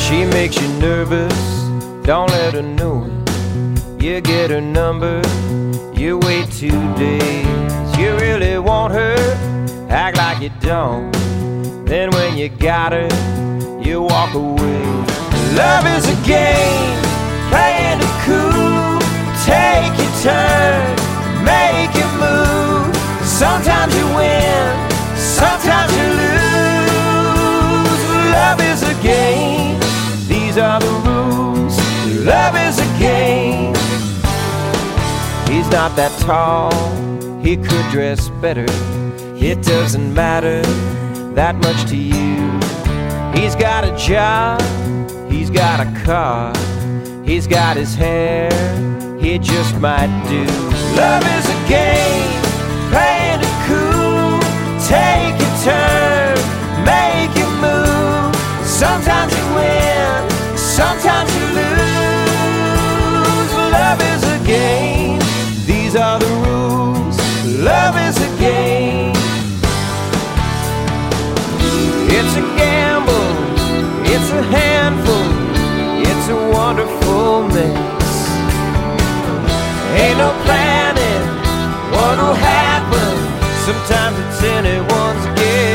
She makes you nervous, don't let her know it. You get her number, you wait 2 days. You really want her, act like you don't. Then when you got her, you walk away. Love is a game, playing it cool. Take your turn, make your move. Sometimes you win, sometimes you lose. Love is a game, these are the rules. Love is a game. He's not that tall, he could dress better. It doesn't matter that much to you. He's got a job, he's got a car, he's got his hair, he just might do. Love is a game, playing it cool. Take your turn, make your move. Sometimes you win, sometimes you lose. Love is a game, these are the rules. Love is a game. It's a gamble, it's a handful, it's a wonderful mix. Ain't no planning what will happen. Sometimes it's anyone's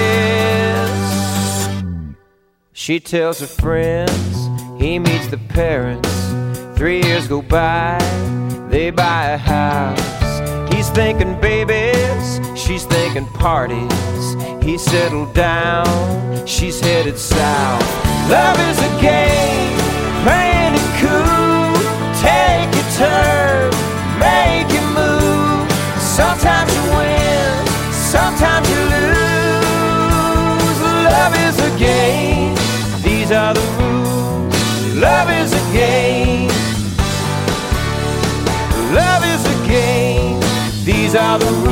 guess. She tells her friends, he meets the parents. 3 years go by, they buy a house. He's thinking babies, she's thinking parties. He's settled down, she's headed south. Love is a game, playing it cool. Take your turn, make your move. Sometimes you win, sometimes you lose. Love is a game, these are the rules. Love is a game. Love is a game, these are the rules.